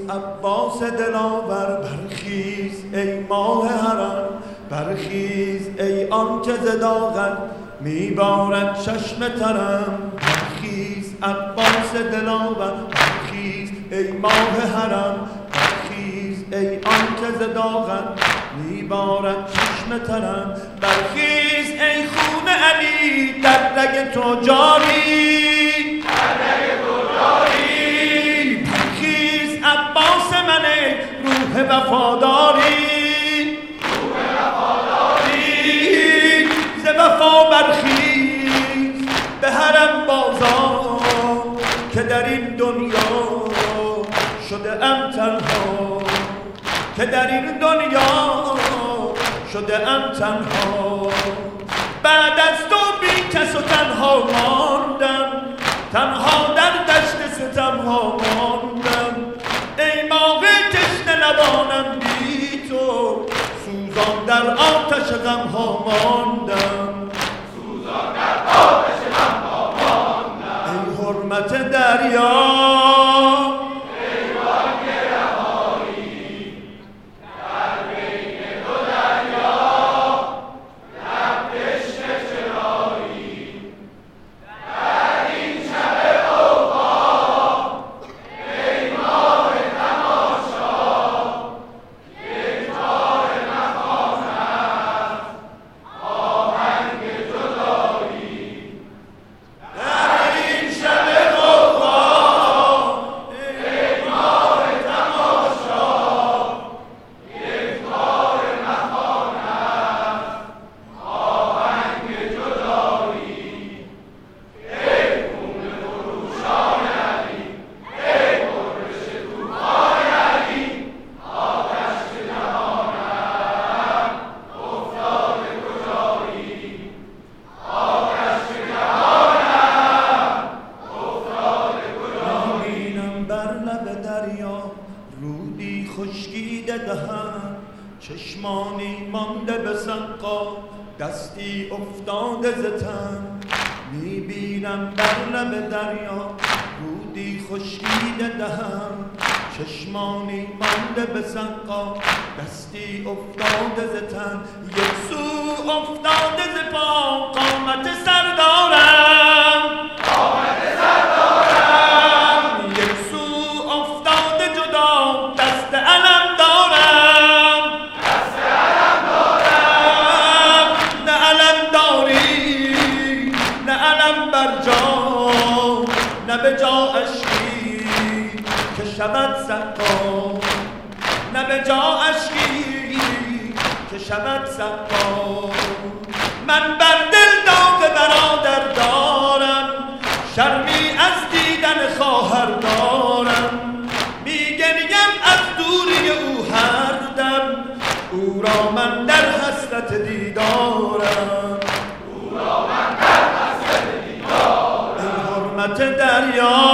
عباس دلاور برخیز ای ماه حرم، برخیز ای آنکه ز داغت میبارد چشم ترم. برخیز عباس دلاور برخیز ای ماه حرم، برخیز ای آنکه ز داغت میبارد چشم ترم. برخیز ای خون علی در رگ تو جاری، برخیز عباس من ای روح وفاداری، ز وفا برخیز به حرم بازار که در این دنیا شده ام تنها، که در این دنیا شده ام تنها. بعد از تو بی کس و تنها ماندم، تنها در دشت ستم ها ماندم. ای ماه تشنه لبانم بی تو، سوزان در آتش غم ها ماندم، سوزان در آتش غم ها ماندم. ای حرمت دریا خشکیده دهن، چشمانی مانده به سقا، دستی افتاده ز تن. میبینم بر لب دریا رودی خشکیده دهن، چشمانی مانده به سقا، دستی افتاده ز تن. یک سو افتاده ز پا قامت سر دارم، قامت سر دارم. یک سو افتاده جدا دست علم دارم، دست علم دارم. نه علم داری نه علم بر جا، نه به جا اشکی که شود سقا، نه به جا اشکی که شود سقا. من بر دل داغ برادر دارم، شرمی از دیدن خواهر دارم. میگریم از دوری او هر دم، او را من در حسرت دیدارم، او را من در حسرت دیدارم. ای حرمت دریا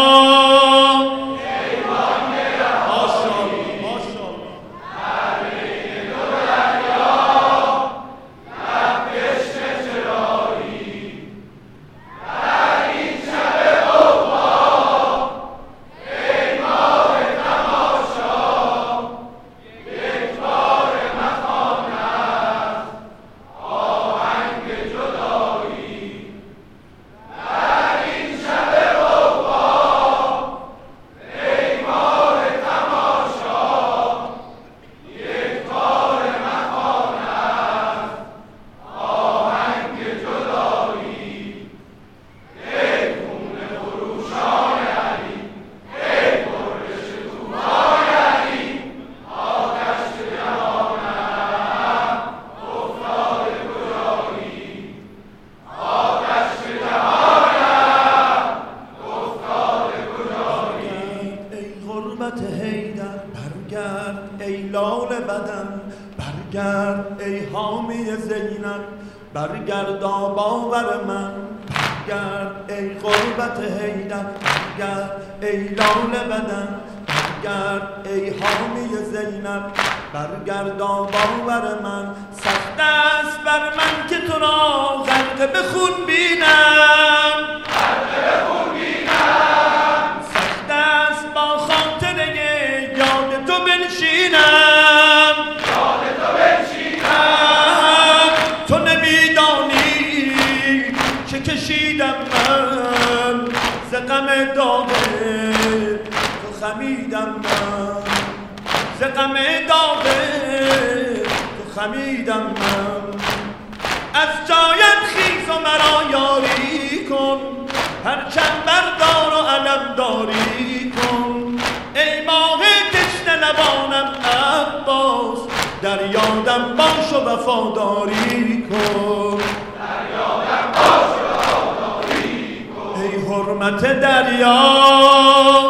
برگرد ای لال بدن، برگرد ای حامی زینب، برگردا باور من، برگرد ای قربت حیدر، برگرد ای لال بدن، برگرد ای حامی زینب، برگردا باور من. سخت است بر من که تو را غرق به خون بینم، غرق به خون بینم. سخت است با خاطره یاد بنشینم تو نمیدانی که کشیدم من ز غم داغ تو خمیدم من ز غم داغ تو خمیدم من از جایم خیز و مرا یاری کن پرچم بردار و علم داری کن ای ماه تشنه لبانم عباس در یادم باش و وفاداری کن در یادم باش و وفاداری کن ای حرمت دریا